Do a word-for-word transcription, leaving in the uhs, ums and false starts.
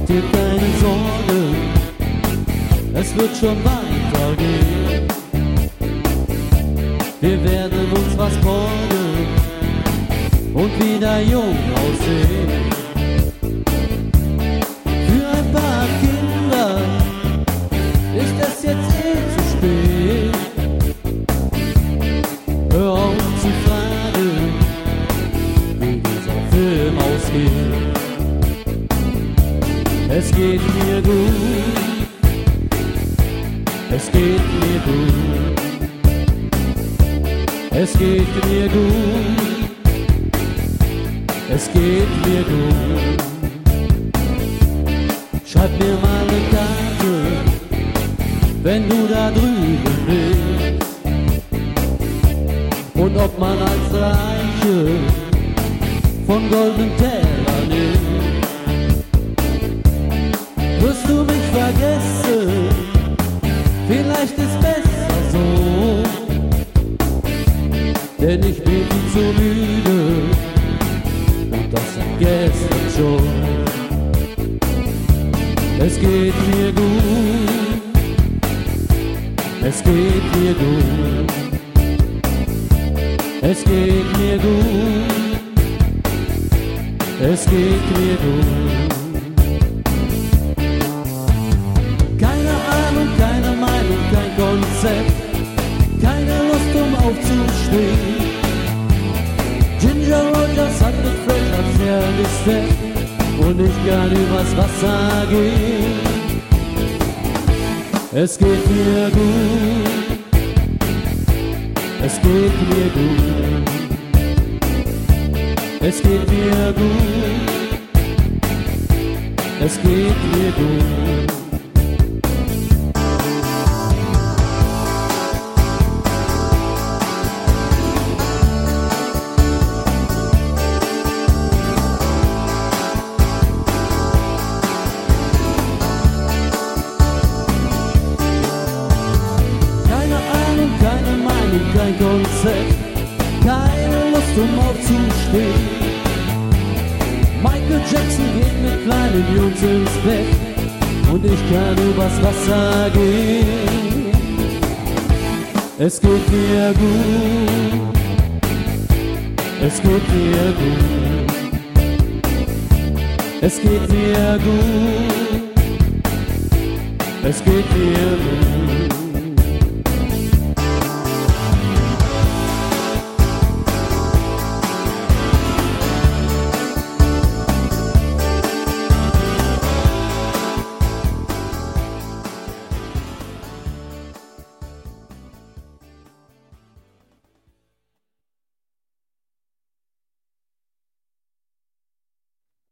dir keine Sorge, es wird schon weitergehen. Wir werden uns was borgen und wieder jung aussehen. Für ein paar Kinder ist es jetzt eh zu spät. Hör auf zu fragen, wie dieser Film ausgeht. Es geht mir gut, es geht mir gut, es geht mir gut, es geht mir gut. Schreib mir mal eine Karte, wenn du da drüben bist, und ob man als Reiche von goldenen Tellern nimmt. Wirst du mich vergessen? Vielleicht ist besser so, denn ich bin zu müde und das seit gestern schon. Es geht mir gut, es geht mir gut, es geht mir gut, es geht mir gut. Keine Ahnung, keine Meinung, kein Konzept, keine Lust um aufzustehen. Ginger Rogers hat mit Fred als gesteppt und ich kann übers Wasser gehen. Es geht mir gut, es geht mir gut, es geht mir gut, es geht mir gut. Kein Konzept, keine Lust um aufzustehen. Michael Jackson geht mit kleinen Jungs ins Bett und ich kann übers Wasser gehen. Es geht mir gut, es geht mir gut, es geht mir gut, es geht mir gut.